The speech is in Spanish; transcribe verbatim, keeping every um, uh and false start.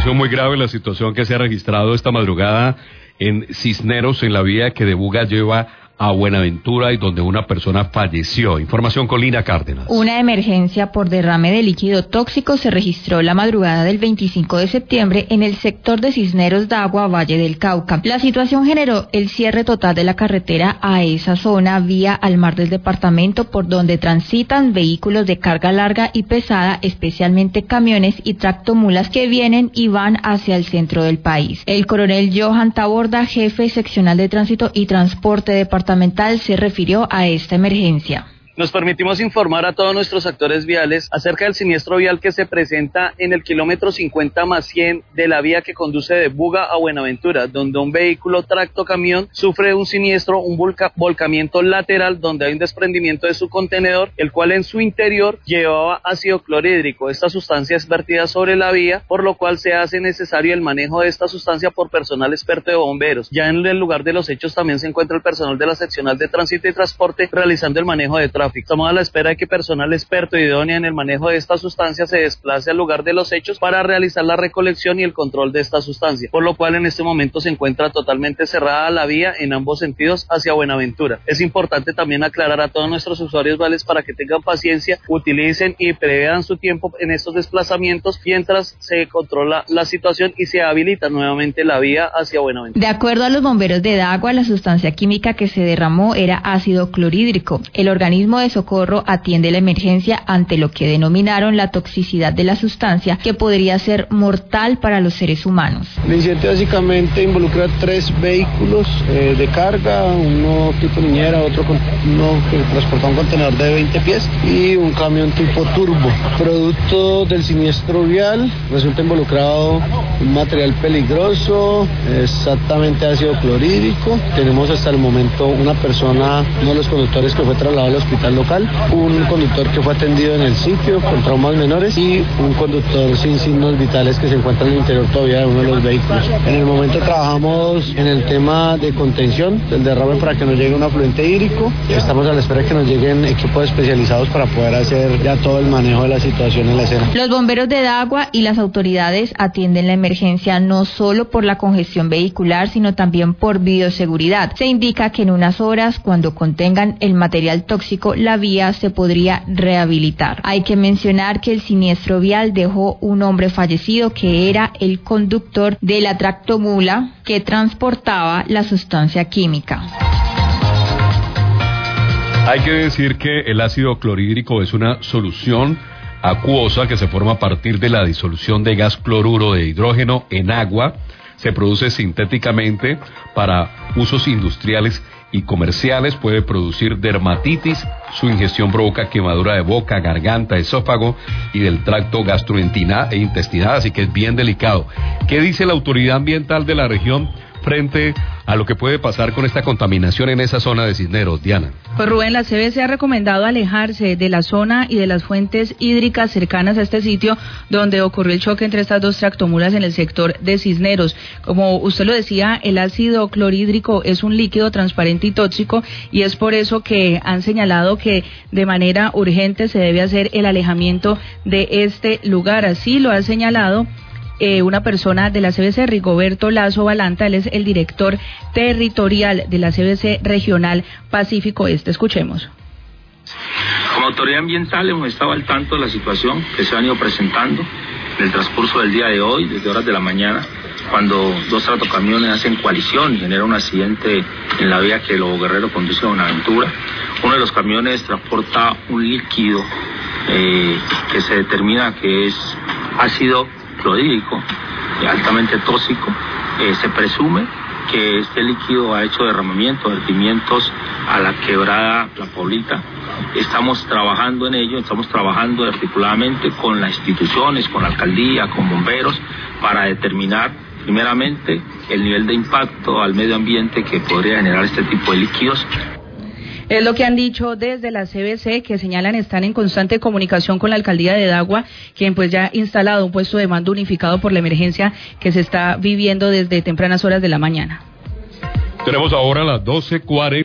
información muy grave, la situación que se ha registrado esta madrugada en Cisneros, en la vía que de Buga lleva a Buenaventura y donde una persona falleció. Información con Lina Cárdenas. Una emergencia por derrame de líquido tóxico se registró la madrugada del veinticinco de septiembre en el sector de Cisneros Dagua, Valle del Cauca. La situación generó el cierre total de la carretera a esa zona vía al mar del departamento, por donde transitan vehículos de carga larga y pesada, especialmente camiones y tractomulas que vienen y van hacia el centro del país. El coronel Johan Taborda, jefe seccional de tránsito y transporte departamental, se refirió a esta emergencia. Nos permitimos informar a todos nuestros actores viales acerca del siniestro vial que se presenta en el kilómetro cincuenta más cien de la vía que conduce de Buga a Buenaventura, donde un vehículo tractocamión sufre un siniestro, un volca, volcamiento lateral, donde hay un desprendimiento de su contenedor, el cual en su interior llevaba ácido clorhídrico. Esta sustancia es vertida sobre la vía, por lo cual se hace necesario el manejo de esta sustancia por personal experto de bomberos. Ya en el lugar de los hechos también se encuentra el personal de la seccional de tránsito y transporte realizando el manejo de tráfico. Estamos a la espera de que personal experto y idóneo en el manejo de esta sustancia se desplace al lugar de los hechos para realizar la recolección y el control de esta sustancia, por lo cual en este momento se encuentra totalmente cerrada la vía en ambos sentidos hacia Buenaventura. Es importante también aclarar a todos nuestros usuarios viales para que tengan paciencia, utilicen y prevean su tiempo en estos desplazamientos mientras se controla la situación y se habilita nuevamente la vía hacia Buenaventura. De acuerdo a los bomberos de Dagua, la sustancia química que se derramó era ácido clorhídrico. El organismo de socorro atiende la emergencia ante lo que denominaron la toxicidad de la sustancia, que podría ser mortal para los seres humanos. El incidente básicamente involucra tres vehículos eh, de carga, uno tipo niñera, otro con, uno que transporta un contenedor de veinte pies y un camión tipo turbo. Producto del siniestro vial resulta involucrado un material peligroso, exactamente ácido clorhídrico. Tenemos hasta el momento una persona, uno de los conductores que fue trasladado al hospital local, un conductor que fue atendido en el sitio con traumas menores y un conductor sin signos vitales que se encuentra en el interior todavía de uno de los vehículos. En el momento trabajamos en el tema de contención del derrame para que nos llegue un afluente hídrico. Estamos a la espera de que nos lleguen equipos especializados para poder hacer ya todo el manejo de la situación en la escena. Los bomberos de Dagua y las autoridades atienden la emergencia no solo por la congestión vehicular, sino también por bioseguridad. Se indica que en unas horas, cuando contengan el material tóxico, la vía se podría rehabilitar. Hay que mencionar que el siniestro vial dejó un hombre fallecido que era el conductor de la tractomula que transportaba la sustancia química. Hay que decir que el ácido clorhídrico es una solución acuosa que se forma a partir de la disolución de gas cloruro de hidrógeno en agua. Se produce sintéticamente para usos industriales y comerciales, puede producir dermatitis, su ingestión provoca quemadura de boca, garganta, esófago y del tracto gastrointestinal e intestinal, así que es bien delicado. ¿Qué dice la autoridad ambiental de la región frente a lo que puede pasar con esta contaminación en esa zona de Cisneros, Diana? Pues Rubén, la C B C ha recomendado alejarse de la zona y de las fuentes hídricas cercanas a este sitio donde ocurrió el choque entre estas dos tractomulas en el sector de Cisneros. Como usted lo decía, el ácido clorhídrico es un líquido transparente y tóxico, y es por eso que han señalado que de manera urgente se debe hacer el alejamiento de este lugar. Así lo ha señalado Eh, una persona de la C B C, Rigoberto Lazo Balanta. Él es el director territorial de la C B C Regional Pacífico Este. Escuchemos. Como autoridad ambiental hemos estado al tanto de la situación que se han ido presentando en el transcurso del día de hoy, desde horas de la mañana, cuando dos tractocamiones hacen coalición y genera un accidente en la vía que Lobo Guerrero conduce a Buenaventura. Uno de los camiones transporta un líquido eh, que se determina que es ácido clorhídrico, altamente tóxico. Eh, se presume que este líquido ha hecho derramamiento, vertimientos a la quebrada La Paulita. Estamos trabajando en ello, estamos trabajando articuladamente con las instituciones, con la alcaldía, con bomberos, para determinar primeramente el nivel de impacto al medio ambiente que podría generar este tipo de líquidos. Es lo que han dicho desde la C B C, que señalan están en constante comunicación con la alcaldía de Dagua, quien pues ya ha instalado un puesto de mando unificado por la emergencia que se está viviendo desde tempranas horas de la mañana. Tenemos ahora las doce cuarenta.